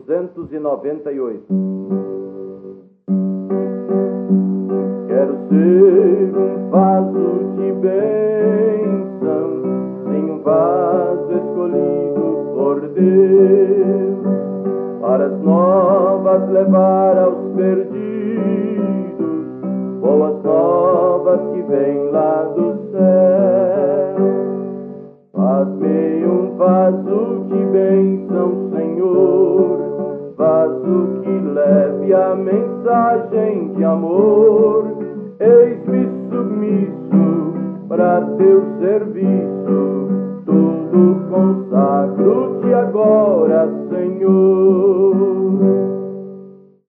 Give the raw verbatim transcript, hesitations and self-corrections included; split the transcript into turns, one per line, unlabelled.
duzentos e noventa e oito. Quero ser um vaso de bênção, sim, um vaso escolhido por Deus, para as novas levar aos perdidos, boas novas que vêm lá do céu. Faz-me um vaso de bênção, Senhor, vaso que leve a mensagem de amor. Eis-me submisso para teu serviço, tudo consagro-te agora.